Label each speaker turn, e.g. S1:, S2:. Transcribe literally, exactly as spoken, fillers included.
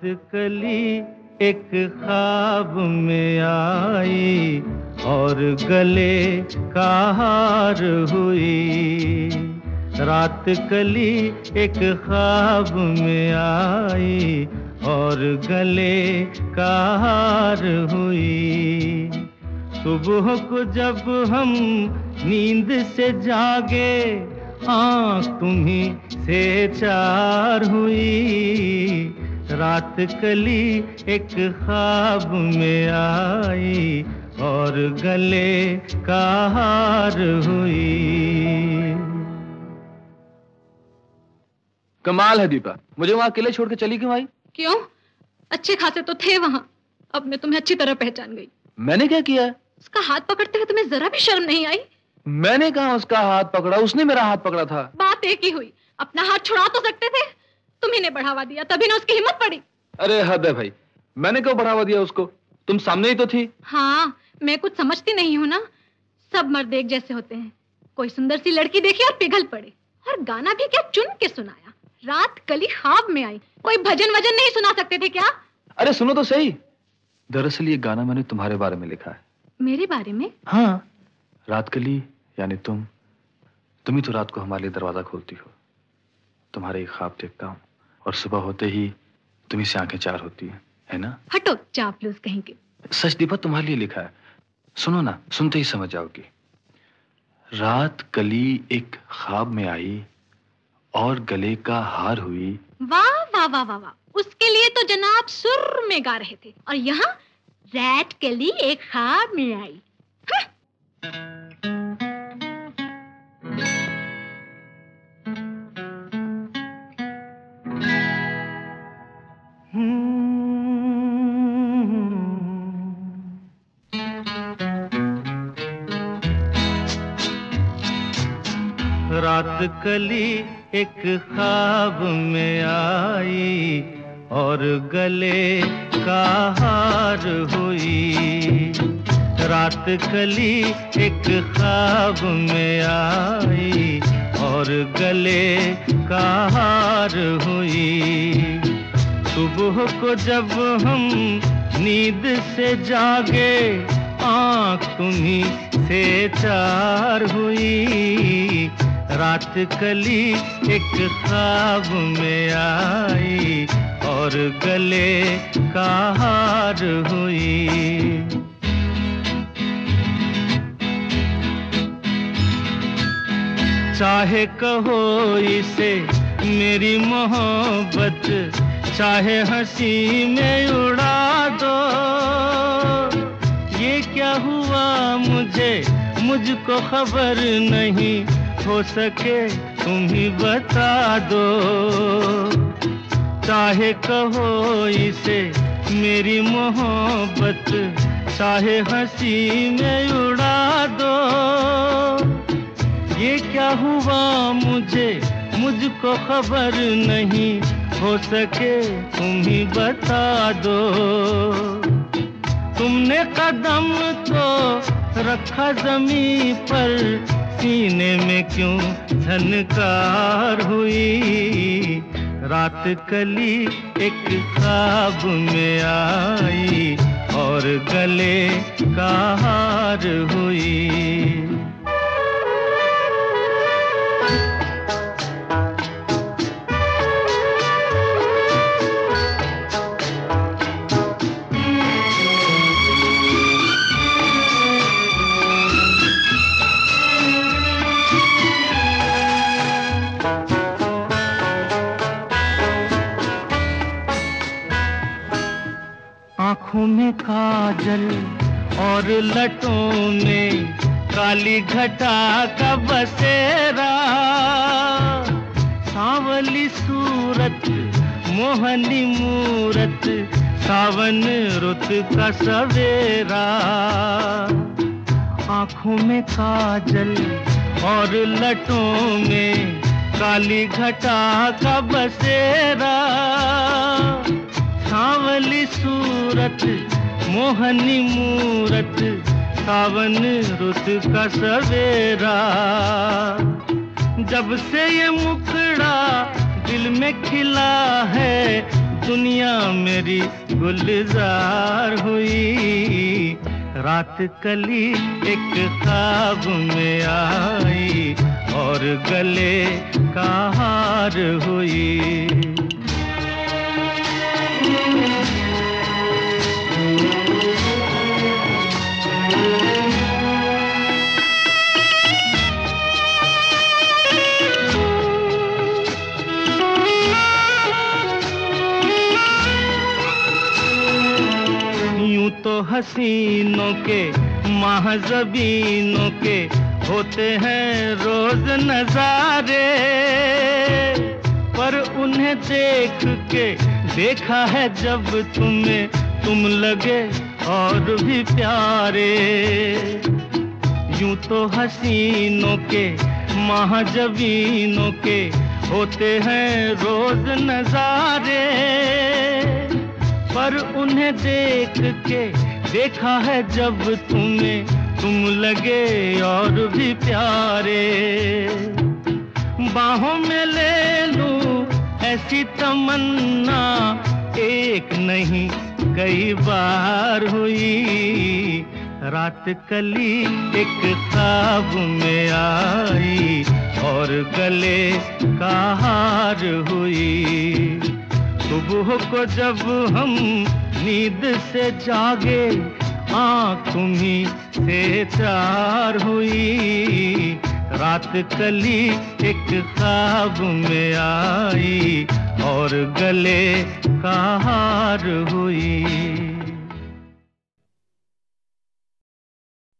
S1: कली एक ख्वाब में आई और गले का हार हुई। रात कली एक ख्वाब में आई और गले का हार हुई। सुबह को जब हम नींद से जागे आँख तुम्ही से चार हुई। रात कली एक ख्वाब में आई और गले का हार हुई।
S2: कमाल है दीपा, मुझे वहाँ अकेले छोड़ के चली क्यों आई?
S3: क्यों? अच्छे खासे तो थे वहाँ। अब मैं तुम्हें अच्छी तरह पहचान गई।
S2: मैंने क्या किया है?
S3: उसका हाथ पकड़ते हुए तुम्हें जरा भी शर्म नहीं आई?
S2: मैंने कहा उसका हाथ पकड़ा, उसने मेरा हाथ पकड़ा था।
S3: बात एक ही हुई। अपना हाथ छुड़ा तो सकते थे। तुम्ही ने बढ़ावा दिया, तभी ना उसकी हिम्मत पड़ी।
S2: अरे हद है भाई, मैंने क्यों बढ़ावा दिया उसको? तुम सामने ही तो थी।
S3: हाँ, मैं कुछ समझती नहीं हूँ ना। सब मर्द एक जैसे होते हैं। कोई सुंदर सी लड़की देखी और पिघल पड़े। और गाना भी क्या चुन के सुनाया। रात कली ख्वाब में आई। कोई भजन वजन नहीं सुना सकते थे क्या?
S2: अरे सुनो तो सही। दरअसल ये गाना मैंने तुम्हारे बारे में लिखा है।
S3: मेरे बारे में?
S2: हाँ, रात कली यानी तुम। तुम ही तो रात को हमारे लिए दरवाजा खोलती हो। तुम्हारे ही ख्वाब देखता हूँ और सुबह होते ही तुम्ही से आंखें चार होती है, है ना?
S3: हटो चापलूस कहीं के।
S2: सच दीपा, तुम्हारे लिए लिखा है। सुनो ना, सुनते ही समझ जाओगी। रात कली एक ख्वाब में आई और गले का हार हुई।
S3: वाह वाह वाह वाह वाह, उसके लिए तो जनाब सुर में गा रहे थे और यहाँ रात कली एक ख्वाब में आई।
S1: रात कली एक ख्वाब में आई और गले का हार हुई। रात कली एक ख्वाब में आई और गले का हार हुई। सुबह को जब हम नींद से जागे आँख तुम्ही से चार हुई। रात कली एक ख्वाब में आई और गले का हार हुई। चाहे कहो इसे मेरी मोहब्बत, चाहे हंसी में उड़ा दो। ये क्या हुआ मुझे मुझको खबर नहीं, हो सके तुम ही बता दो। चाहे कहो इसे मेरी मोहब्बत, चाहे हंसी में उड़ा दो। ये क्या हुआ मुझे मुझको खबर नहीं, हो सके तुम ही बता दो। तुमने कदम तो रखा जमीन पर, सीने में क्यों झनकार हुई। रात कली एक ख्वाब में आई और गले का हार हुई। आँखों में काजल और लटों में काली घटा का बसेरा। सांवली सूरत मोहनी मूरत, सावन रुत का सवेरा। आँखों में काजल और लटों में काली घटा का बसेरा। सांवली सूरत मोहनी मूरत, सावन रुत का सवेरा। जब से ये मुखड़ा दिल में खिला है, दुनिया मेरी गुलजार हुई। रात कली एक ख्वाब में आई और गले का हार हुई। तो हसीनों के महज़बीनों के होते हैं रोज नजारे, पर उन्हें देख के देखा है जब तुम्हें तुम लगे और भी प्यारे। यूं तो हसीनों के महज़बीनों के होते हैं रोज नजारे, पर उन्हें देख के देखा है जब तुम्हें तुम लगे और भी प्यारे। बाहों में ले लूं ऐसी तमन्ना एक नहीं कई बार हुई। रात कली एक ख्वाब में आई और गले का हार हुई। सुबह को जब हम नींद से जागे आँख तुम्हीं से चार हुई। रात कली एक ख्वाब में आई और गले का हार हुई।